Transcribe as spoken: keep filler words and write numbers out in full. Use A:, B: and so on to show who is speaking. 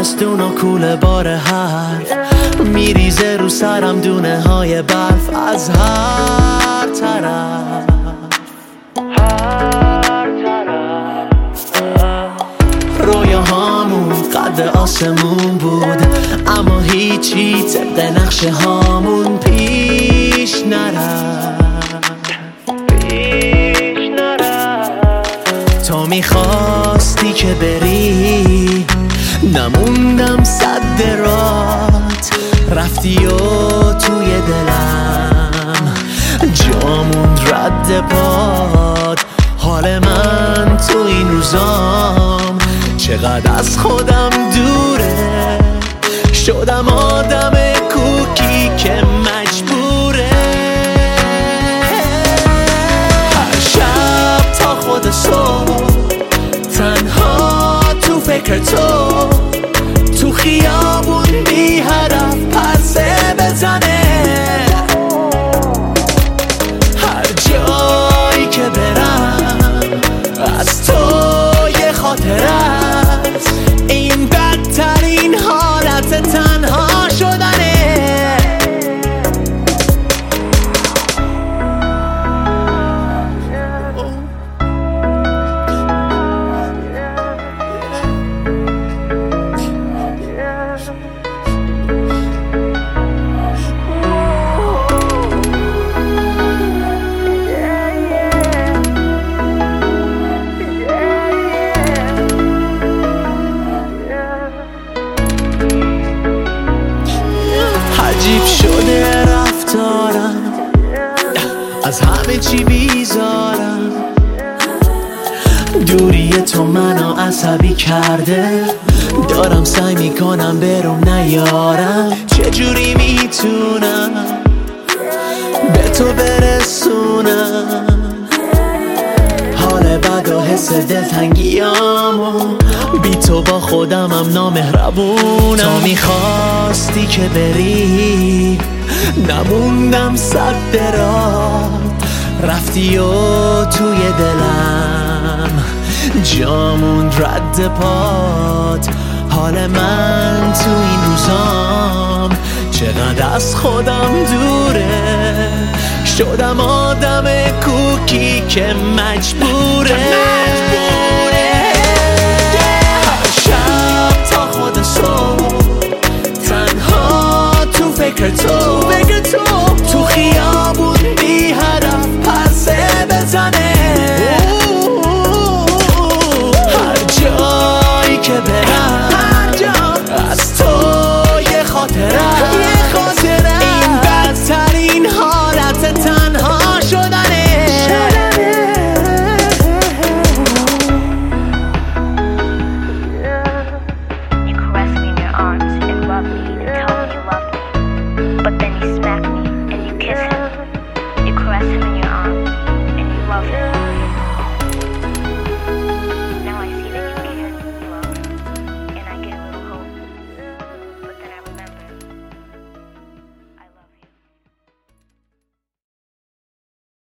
A: زمستون و کوله بار حرف میریزه رو سرم دونه های برف از هر طرف رویاهامون قد آسمون بود اما هیچی طبق نقشه هامون پیش نرفت تو میخواستی که بری نموندم صد رات رفتی و توی دلم جاموند رد پاد حال من تو این روزام چقدر از خودم دوره شدم آدم کوکی که مجبوره هر شب تا خود صبح تنها تو فکر تو تو خیابون بی هدف پرسه بزنه هر جایی که برم از تو یه خاطر است این بدترین حالت تنها شدنه عجیب شده رفتارم از همه چی بیزارم دوری تو منو عصبی کرده دارم سعی میکنم برم نیارم چجوری میتونم به تو برسونم حال بد و حس دلتنگیامو بی تو با خودمم نامهربونم تو میخواستی که بری نموندم صد رات رفتی و توی دلم جاموند رد پات حال من تو این روزام چقدر از خودم دوره شدم آدم کوکی که مجبوره